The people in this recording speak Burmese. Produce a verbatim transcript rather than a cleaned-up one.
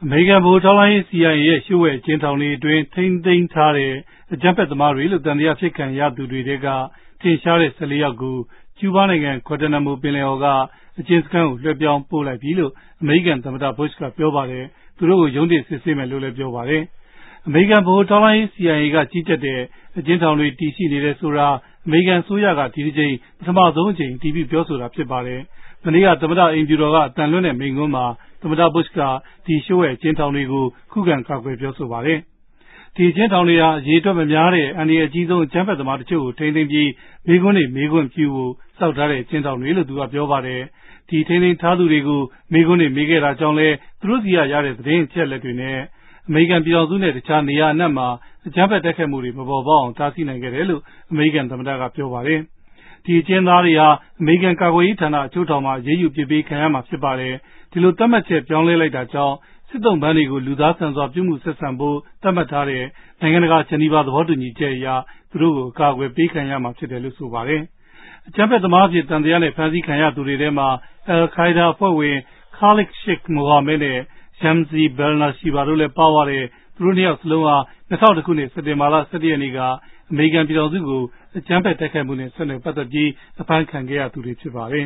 အမေရိကန်ဗဟိုထောက်လှမ်းရေး စီ အိုင် အေ ရဲ့လျှို့ဝှက်အကျဉ်းထောင်တွေအတွင်းထိန်းသိမ်းထားတဲ့အကြမ်းဖက်သမားတွေလို့သံသယဖြစ်ခံရသူတွေထဲကထင်ရှားတဲ့ဆယ်လေးယောက်ကိုကျူးဘားနိုင်ငံဂွာတနာမိုပင်လယ်အော်ကအကျဉ်းစခန်းကိုလွှဲပြောင်းပို့လိုက်ပြီလို့အမေရိကန်သမ္မတဘုရှ်ကပြောပါတယ်။သူတို့ကိုရုံးတင်စစ်ဆေးမယ်လို့လည်းပြောပါတယ်။အမေရိကန်ဗဟိုထောက်လှမ်းရေး စီ အိုင် အေ ကကြီးကြပ်တဲ့အကျဉ်းထောင်တွေတည်ရှိနေတယ်ဆိုတာအမေရိကန်အစိုးရကဒီတစ်ကြိမ်ပထမဆုံးအကြိမ်အတည်ပြုပြောဆိုတာဖြစ်ပါတယ်။မနေ့ကသမ္မတအိမ်ဖြူတော်ကအတန်လွှင့်တဲ့မိန့်ခွန်းမှာသမ္မတဘုရှ်ကဒီလျှို့ဝှက်အကျဉ်းထောင်တွေကိုခုခံကာကွယ်ပြောဆိုပါတယ်။ဒီအကျဉ်းထောင်တွေဟာအရေးအတွက်မများတဲ့အန္တရာယ်အကြီးဆုံးအကြမ်းဖက်သမားတချို့ကိုထိန်းသိမ်းပြီးမိခွန်းတွေမေးခွင့်ပြုဖို့စောက်ထားတဲ့အကျဉ်းထောင်တွေလို့သူကပြောပါတယ်။ဒီထိန်းသိမ်းထားသူတွေကိုမိခွန်းတွေမေးခဲ့တာကြောင့်လဲသူတို့စီကရတဲ့သတင်းအချက်လက်တွေနဲ့အမေရိကန်ပြည်ထောင်စုနဲ့တခြားနေရာအနှံ့မှာအကြမ်းဖက်တိုက်ခိုက်မှုတွေမပေါ်ပေါက်အောင်တားဆီးနိုင်ခဲ့တယ်လို့အမေရိကန်သမ္မတကပြောပါတယ်။ဒီအကျဉ်းသားတွေဟာအမေရိကန်ကာကွယ်ရေးဌာနအချုပ်ထောင်မှာရေးယူပြစ်ပေးခံရမှာဖြစ်ပါတယ်။ဒီလိုသတ်မှတ်ချက်ပြောင်းလဲလိုက်တာကြောင့်စစ်သုံးပန်းတွေကိုလူသားဆန်စွာပြုမှုဆက်ဆံဖို့သတ်မှတ်ထားတဲ့နိုင်ငံတကာဂျနီဗာသဘောတူညီချက်အရသူတို့ကိုအကာအကွယ်ပေးခံရမှာဖြစ်တယ်လို့ဆိုပါတယ်။အကြမ်းဖက်သမားအဖြစ်တန်တရားနဲ့ဖမ်းဆီးခံရသူတွေထဲမှာအယ်လ်ခိုင်းဒါးအဖွဲ့ဝင် Khalid Sheikh Mohammed နဲ့ Ramzi Belnashir တို့လည်းပါဝင်တဲ့သူတို့နှစ်ယောက်စလုံးဟာ၂၀၀၁ခုနှစ်စက်တင်ဘာလ၁၁ရက်နေ့ကအမေရိကန်ပြည်ထောင်စုကိုအကြမ်းဖက်တိုက်ခိုက်မှုနဲ့ဆက်နွယ်ပတ်သက်ပြီးအဖမ်းခံခဲ့ရသူတွေဖြစ်ပါတယ်